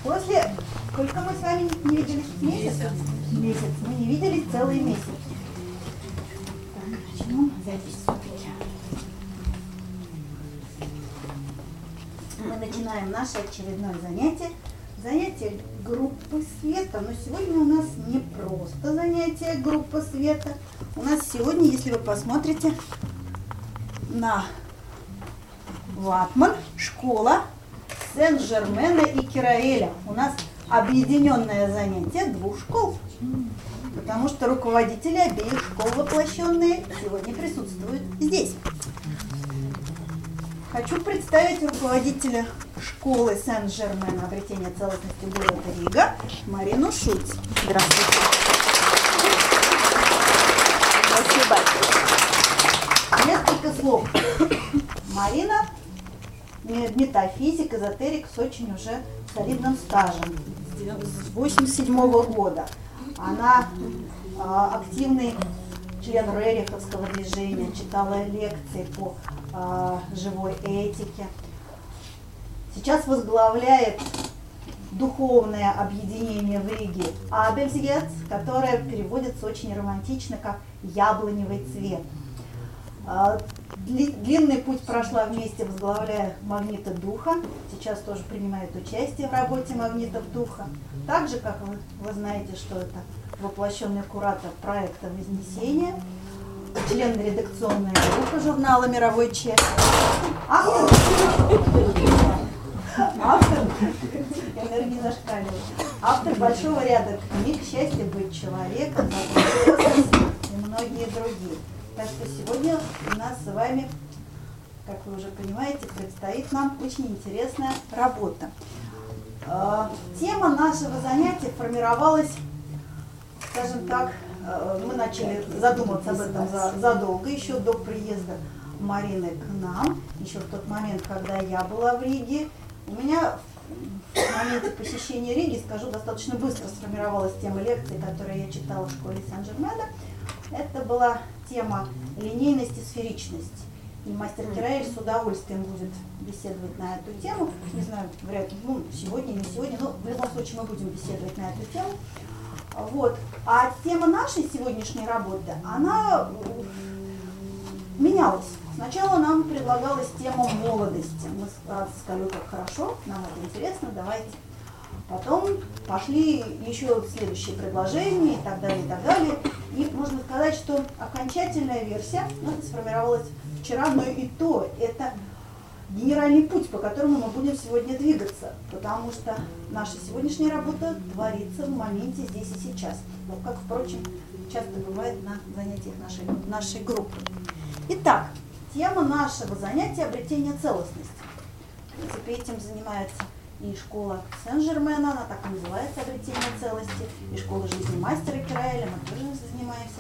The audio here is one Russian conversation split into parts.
После... Сколько мы с вами не виделись? Месяц? Месяц. Мы не виделись целый месяц. Так, начнем запись все-таки. Мы начинаем наше очередное занятие. Занятие группы света. Но сегодня у нас не просто занятие группы света. У нас сегодня, если вы посмотрите на ватман, школа Сен-Жермена и Кираэля. У нас объединенное занятие двух школ, потому что руководители обеих школ воплощенные сегодня присутствуют здесь. Хочу представить руководителя школы Сен-Жермена обретения целостности города Рига Марину Шульц. Здравствуйте. Спасибо. Несколько слов. Марина метафизик, эзотерик с очень уже солидным стажем, с 1987 года. Она активный член рериховского движения, читала лекции по живой этике. Сейчас возглавляет духовное объединение в Риге Абельсгец, которое переводится очень романтично как «яблоневый цвет». Длинный путь прошла вместе, возглавляя магниты духа. Сейчас тоже принимает участие в работе магнитов духа. Так же, как вы знаете, что это воплощенный куратор проекта «Вознесение», член редакционной группы журнала «Мировой чек», автор большого ряда книг «Счастье быть человеком», и многие другие. Так что сегодня у нас с вами, как вы уже понимаете, предстоит нам очень интересная работа. Тема нашего занятия формировалась, скажем так, мы начали задумываться об этом задолго, еще до приезда Марины к нам, еще в тот момент, когда я была в Риге. У меня в моменте посещения Риги, скажу, достаточно быстро сформировалась тема лекций, которые я читала в школе Сен-Жермена. Это была тема линейности, сферичности. И мастер Кираэль с удовольствием будет беседовать на эту тему. Не знаю, вряд ли, сегодня, не сегодня, но в любом случае мы будем беседовать на эту тему. Вот. А тема нашей сегодняшней работы, она менялась. Сначала нам предлагалась тема молодости. Мы сказали, как хорошо, нам это интересно, давайте. Потом пошли еще следующие предложения и так далее, и так далее. И можно сказать, что окончательная версия сформировалась вчера, но и то это генеральный путь, по которому мы будем сегодня двигаться, потому что наша сегодняшняя работа творится в моменте здесь и сейчас, как, впрочем, часто бывает на занятиях нашей группы. Итак, тема нашего занятия – обретение целостности. В принципе, этим занимается и школа Сен-Жермена, она так и называется, обретение целости, и школа жизни мастера Кираэля, мы тоже занимаемся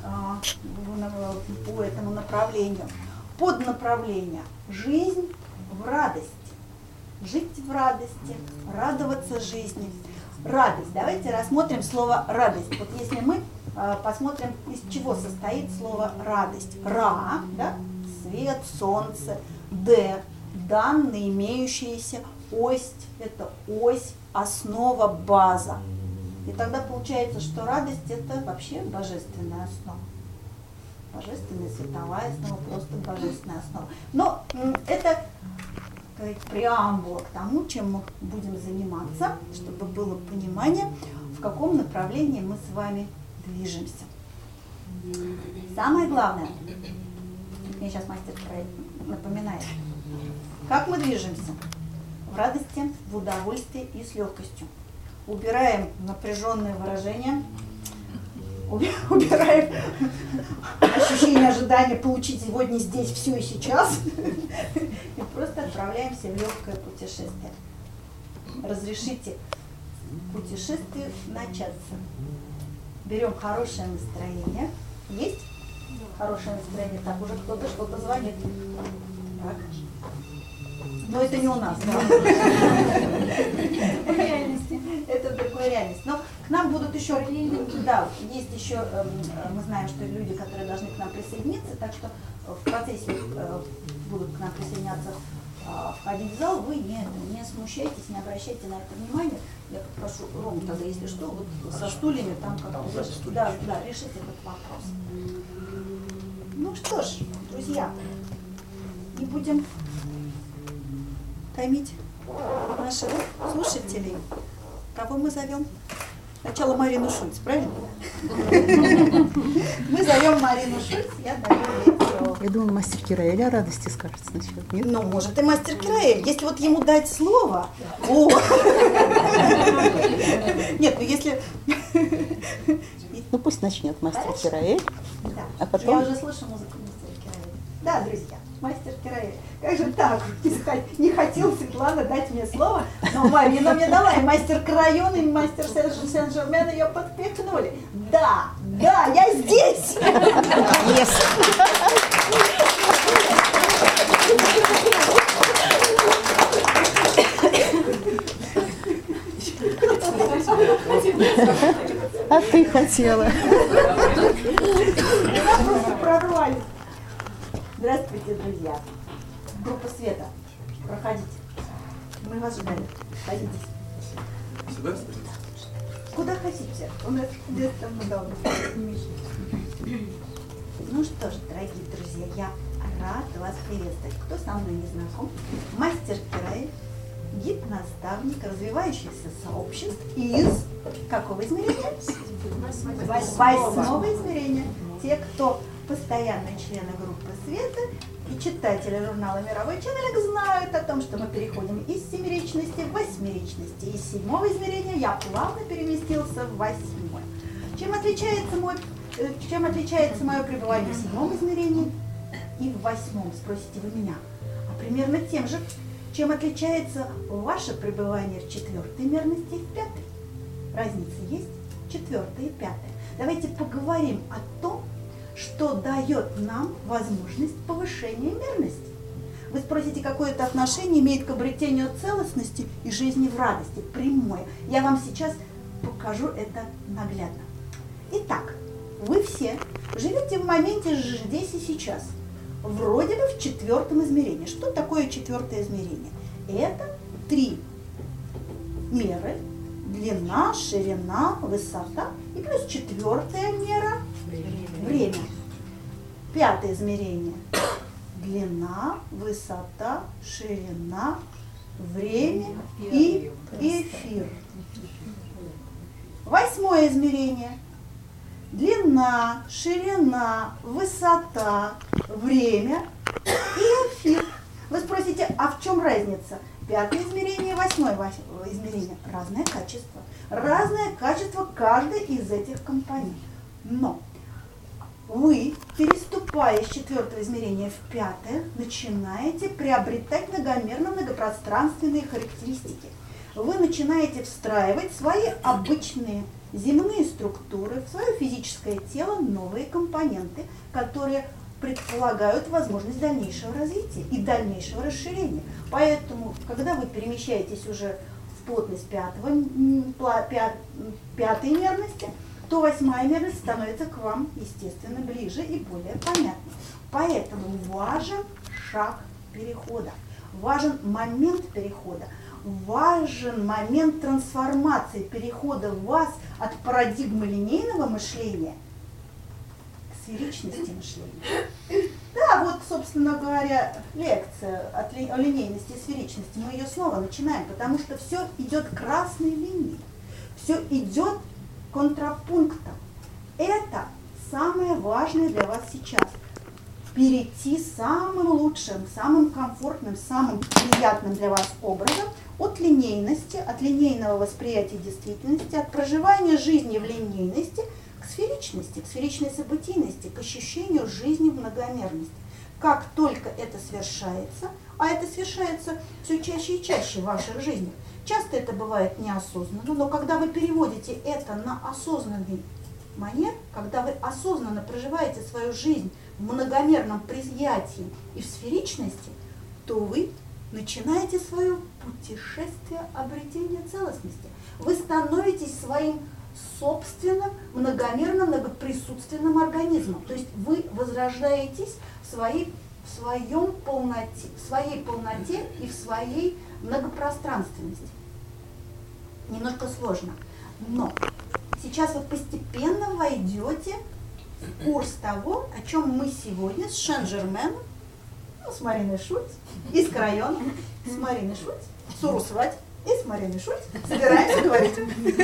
по этому направлению. Под направление «Жизнь в радости». Жить в радости, радоваться жизни. Радость. Давайте рассмотрим слово «радость». Вот если мы посмотрим, из чего состоит слово «радость». «Ра», да? Свет, солнце, «д», данные, имеющиеся, «ось» – это ось, основа, база. И тогда получается, что радость – это вообще божественная основа. Божественная, световая основа, просто божественная основа. Но это преамбула к тому, чем мы будем заниматься, чтобы было понимание, в каком направлении мы с вами движемся. Самое главное, мне сейчас мастер напоминает, как мы движемся? В радости, в удовольствии и с легкостью. Убираем напряженные выражения, убираем ощущение ожидания получить сегодня здесь все и сейчас и просто отправляемся в легкое путешествие. Разрешите путешествию начаться. Берем хорошее настроение. Есть? Хорошее настроение. Так, уже кто-то что-то звонит. Так. Но это не у нас, да? Это другая реальность. Но к нам будут еще, да, есть еще, мы знаем, что люди, которые должны к нам присоединиться, так что в процессе будут к нам присоединяться входить в зал, вы не смущайтесь, не обращайте на это внимания. Я попрошу Рому тогда, если что, вот со стульями там как-то решить этот вопрос. Ну что ж, друзья, не будем томить наших слушателей. Кого мы зовем? Сначала Марину Шульц, правильно? Мы зовем Марину Шульц, я даю ей слово. Я думала, мастер Кираэль о радости скажет сначала. Нет? Ну, может, и мастер Кираэль. Если вот ему дать слово... Нет, ну если... Ну, пусть начнет мастер Кираэль, а потом... Я уже слышу музыку мастера Кираэля. Да, друзья, мастер Кираэль. Как же так? Не хотел Светлана дать мне слово, но Марина мне дала. И мастер Крайон, и мастер Сен-Жермен ее подпихнули. Да, я здесь! Yes. А ты хотела. Меня просто прорвали. Здравствуйте, друзья. Группа Света. Проходите. Мы вас ждали. Садитесь. Сюда? Куда хотите? У нас место много. Ну что ж, дорогие друзья, я рада вас приветствовать. Кто со мной не знаком? Мастер Кираэль, гид-наставник развивающихся сообществ из какого измерения? Восьмого измерения. Те, кто постоянные члены группы Света и читатели журнала «Мировой Ченнелинг» знают о том, что мы переходим из семиречности в восьмиречности. Из седьмого измерения я плавно переместился в восьмое. Чем отличается мое пребывание в седьмом измерении и в восьмом, спросите вы меня? А примерно тем же, чем отличается ваше пребывание в четвертой мерности и в пятой. Разница есть? Четвертая и пятая. Давайте поговорим о том, что дает нам возможность повышения мерности. Вы спросите, какое это отношение имеет к обретению целостности и жизни в радости? Прямое. Я вам сейчас покажу это наглядно. Итак, вы все живете в моменте здесь и сейчас. Вроде бы в четвертом измерении. Что такое четвертое измерение? Это 3 меры: длина, ширина, высота и плюс 4-я мера – время. 5-е измерение – длина, высота, ширина, время и эфир. 8-е измерение – длина, ширина, высота, время и эфир. Вы спросите, а в чем разница? 5-е измерение и 8-е измерение – разное качество. Разное качество каждой из этих компонентов. Но вы, переступая с 4-го измерения в 5-е, начинаете приобретать многомерно-многопространственные характеристики. Вы начинаете встраивать свои обычные земные структуры в свое физическое тело новые компоненты, которые предполагают возможность дальнейшего развития и дальнейшего расширения. Поэтому, когда вы перемещаетесь уже в плотность 5-й мерности, то 8-я мерность становится к вам, естественно, ближе и более понятной. Поэтому важен шаг перехода, важен момент перехода, важен момент трансформации, перехода вас от парадигмы линейного мышления к сферичности мышления. Да, вот, собственно говоря, лекция о линейности и сферичности. Мы ее снова начинаем, потому что все идет красной линией, все идет контрапунктом. Это самое важное для вас сейчас. Перейти самым лучшим, самым комфортным, самым приятным для вас образом от линейности, от линейного восприятия действительности, от проживания жизни в линейности к сферичной событийности, к ощущению жизни в многомерности. Как только это совершается, а это совершается все чаще и чаще в ваших жизнях, часто это бывает неосознанно, но когда вы переводите это на осознанный манер, когда вы осознанно проживаете свою жизнь в многомерном приятии и в сферичности, то вы начинаете свое путешествие обретения целостности. Вы становитесь своим собственным многомерно многоприсутственным организмом. То есть вы возрождаетесь в своей в своей полноте и в своей многопространственности. Немножко сложно, но сейчас вы постепенно войдете в курс того, о чем мы сегодня с Шен-Жерменом, с Мариной Шульц, из Крайона, с Мариной Шульц, с Урусвать и с Мариной Шульц собираемся говорить.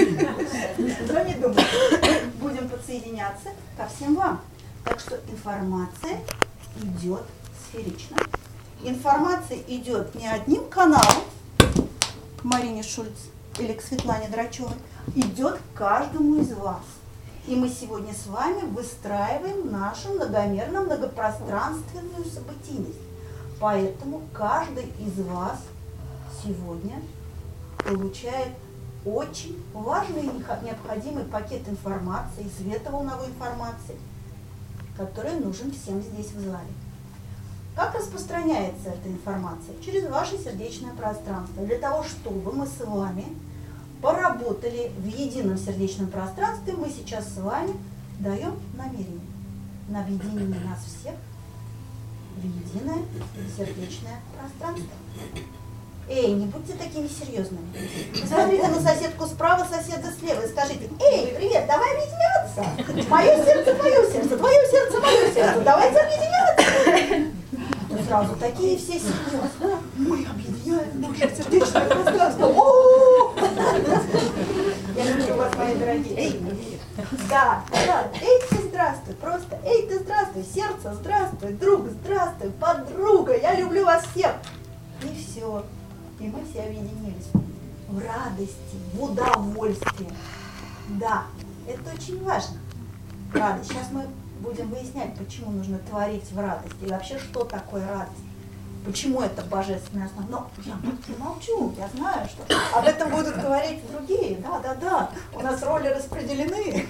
Но не думайте, будем подсоединяться ко всем вам. Так что информация идет сферично. Информация идет не одним каналом к Марине Шульц или к Светлане Драчевой, идет к каждому из вас. И мы сегодня с вами выстраиваем нашу многомерную, многопространственную событийность. Поэтому каждый из вас сегодня получает очень важный и необходимый пакет информации, световолновой информации, который нужен всем здесь в зале. Как распространяется эта информация? Через ваше сердечное пространство. Для того, чтобы мы с вами поработали в едином сердечном пространстве, мы сейчас с вами даем намерение на объединение нас всех в единое сердечное пространство. Эй, не будьте такими серьезными. Посмотрите на соседку справа, соседа слева и скажите: эй, привет, давай объединяться. Мое сердце, твое сердце, твое сердце, мое сердце. Давайте объединяться. Сразу такие все серьезные. Мы объединяем наше сердечное пространство. О-о-о! Я люблю вас, мои дорогие. Эй, да. Эй, ты здравствуй, просто. Эй, ты здравствуй, сердце, здравствуй, друг, здравствуй, подруга. Я люблю вас всех. И все. И мы все объединились в радости, в удовольствии. Да, это очень важно. Радость. Сейчас мы будем выяснять, почему нужно творить в радости и вообще, что такое радость. Почему это божественная основа. Но я молчу, я знаю, что об этом будут говорить другие. Да, у нас роли распределены.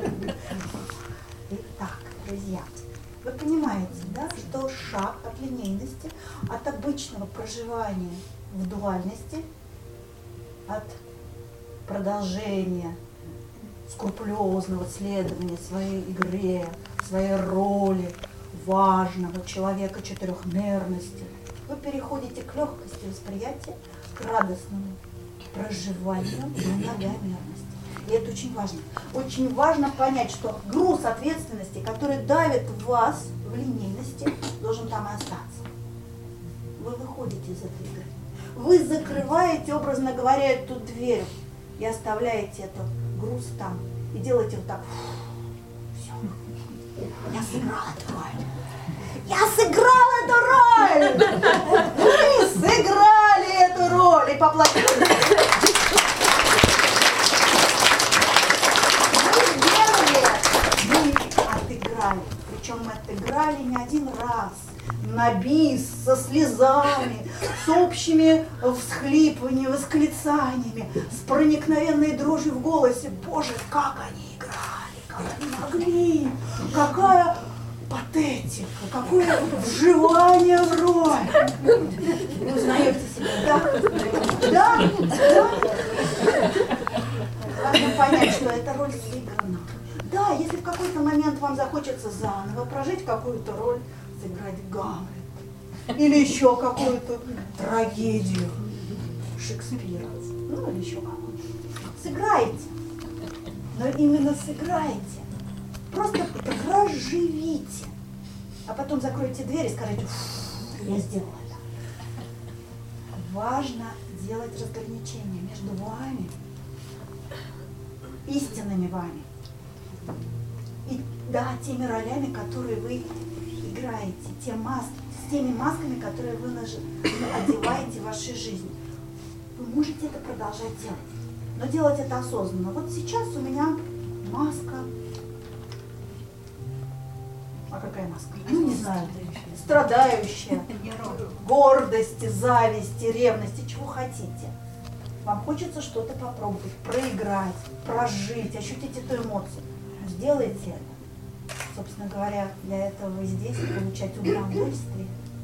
Итак, друзья, вы понимаете, да, что шаг от линейности, от обычного проживания в дуальности, от продолжения скрупулезного следования своей игре, своей роли важного человека четырехмерности, вы переходите к легкости восприятия, к радостному проживанию многомерности. И это очень важно. Очень важно понять, что груз ответственности, который давит вас в линейности, должен там и остаться. Вы выходите из этой игры. Вы закрываете, образно говоря, эту дверь и оставляете этот груз там. И делаете вот так. Все. Я сыграла эту роль. Я сыграла эту роль! Вы сыграли эту роль и поплатили. Вы отыграли. Причем мы отыграли не один раз. На бис, со слезами, с общими всхлипываниями, восклицаниями, с проникновенной дрожью в голосе. Боже, как они играли, как они могли, какая патетика, какое вживание в роль. Вы узнаете себя, да? Важно понять, что эта роль сыграна. Да, если в какой-то момент вам захочется заново прожить какую-то роль, сыграть Гамлет или еще какую-то трагедию Шекспира, ну или еще какую-то. Сыграйте, но именно сыграйте. Просто проживите. А потом закройте дверь и скажите: я сделала это. Важно делать разграничение между вами, истинными вами, и да, теми ролями, которые вы играете, с теми масками, которые вы одеваете в вашей жизни. Вы можете это продолжать делать, но делать это осознанно. Вот сейчас у меня маска. А какая маска? Ну, не знаю. Страдающая, гордости, зависти, ревности, чего хотите. Вам хочется что-то попробовать, проиграть, прожить, ощутить эту эмоцию. Сделайте это. Собственно говоря, для этого вы здесь, получать удовольствие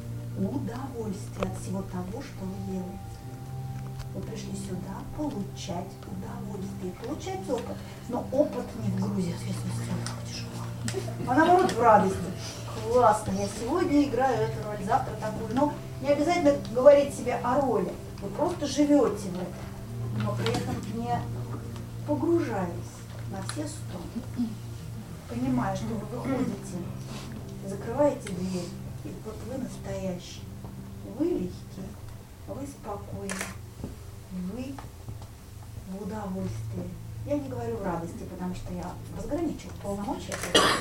от всего того, что вы делаете. Вы пришли сюда получать удовольствие, получать опыт. Но опыт не в грузе ответственности, тяжело. а наоборот в радости. Классно, я сегодня играю эту роль, завтра такую. Но не обязательно говорить себе о роли. Вы просто живете в этом, но при этом не погружаясь на все 100. Понимая, что вы выходите, закрываете дверь, и вот вы настоящий. Вы легкий, вы спокойны, вы в удовольствии. Я не говорю в радости, потому что я разграничу полномочия.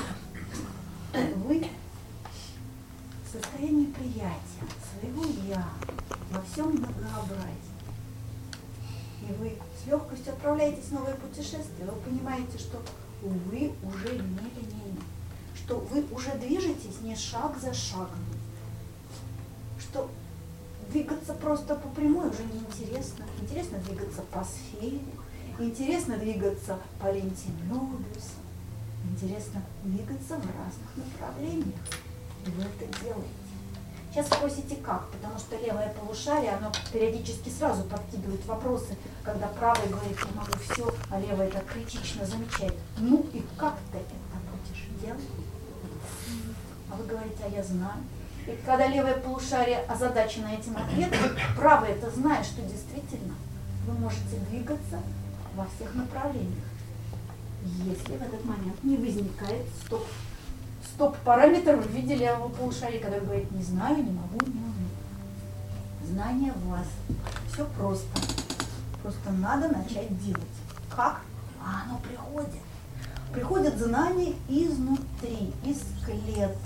Вы в состоянии приятия своего «я» во всем многообразии. И вы с легкостью отправляетесь в новое путешествие. Вы понимаете, что вы уже не линейны, что вы уже движетесь не шаг за шагом, что двигаться просто по прямой уже неинтересно. Интересно двигаться по сфере, интересно двигаться по ленте Мёбиуса, интересно двигаться в разных направлениях. И вы это делаете. Сейчас спросите как, потому что левое полушарие, оно периодически сразу подкидывает вопросы, когда правое говорит, я могу все, а левое так критично замечает. Ну и как ты это будешь делать? А вы говорите, а я знаю. И когда левое полушарие озадачено этим ответом, правое это знает, что действительно вы можете двигаться во всех направлениях, если в этот момент не возникает стоп-параметр в виде левого полушария, который говорит, не знаю, не могу, не умею. Знание в вас. Все просто. Просто надо начать делать. Как? А оно приходит. Приходит знание изнутри, из клеток,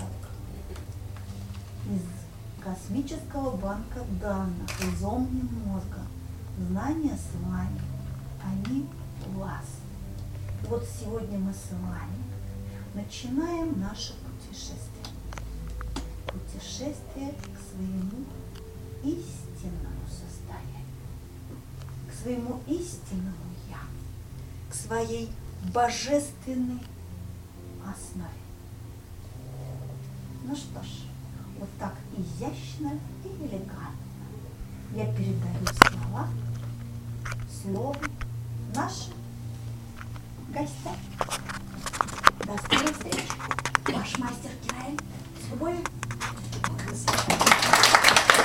из космического банка данных, из омни-мозга. Знания с вами, они у вас. Вот сегодня мы с вами начинаем наше путешествие. Путешествие к своему истинному состоянию, к своему истинному «я», к своей божественной основе. Ну что ж, вот так изящно и элегантно я передаю слова, слово нашим